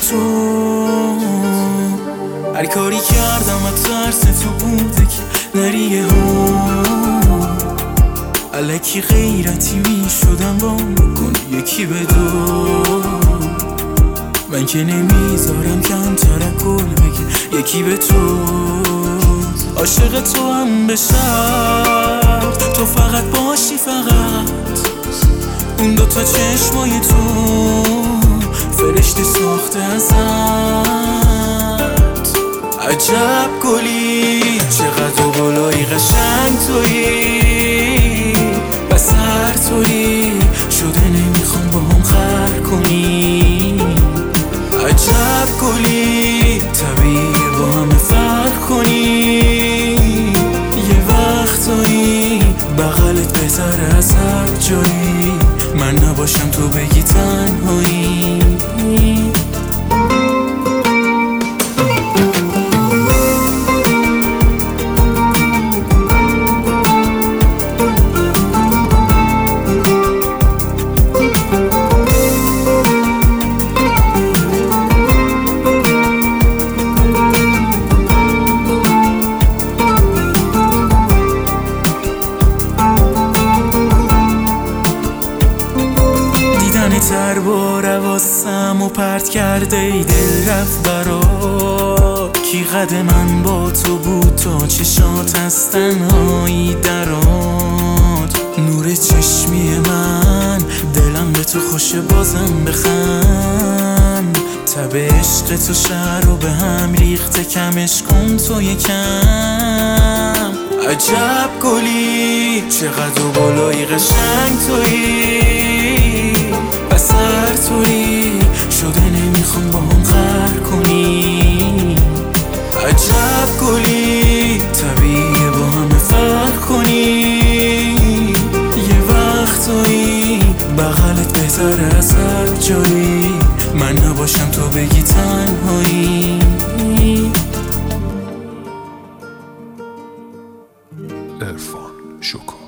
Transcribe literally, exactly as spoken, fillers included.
تو هر کاری کردم و ترس تو بوده که نریه ها الکی غیرتی می شدم با کن یکی به دو من که نمیذارم کم ترکل بگه یکی به تو عاشق تو هم به شرط تو فقط باشی فقط اون دوتا چشمای تو فرشته ساخته ازت عجب گلی چقدر و بالایی قشنگ تویی و سر تویی شده نمیخوام با هم خر کنی عجب گلی طبیعیه با همه فرق کنی یه وقتایی بغلت بهتره از هر جایی من نباشم تو بگی تنهایی تر با رواسم و پرت کرده ای دل رفت برا کی قد من با تو بود تا چشات از تنهایی دراد نور چشمی من دلم به تو خوشه بازم بخند تب عشق تو شهر رو به هم ریخته کمش کن تو یکم عجب گلی چقدر و بالایی قشنگ تویی و سر تویی شده نمیخوام با هم خر کنی عجب گلی طبیعیه با همه فرق کنی یه وقتایی بغلت بهتره از هر جایی من نباشم تو بگی تنهایی عرفان شکر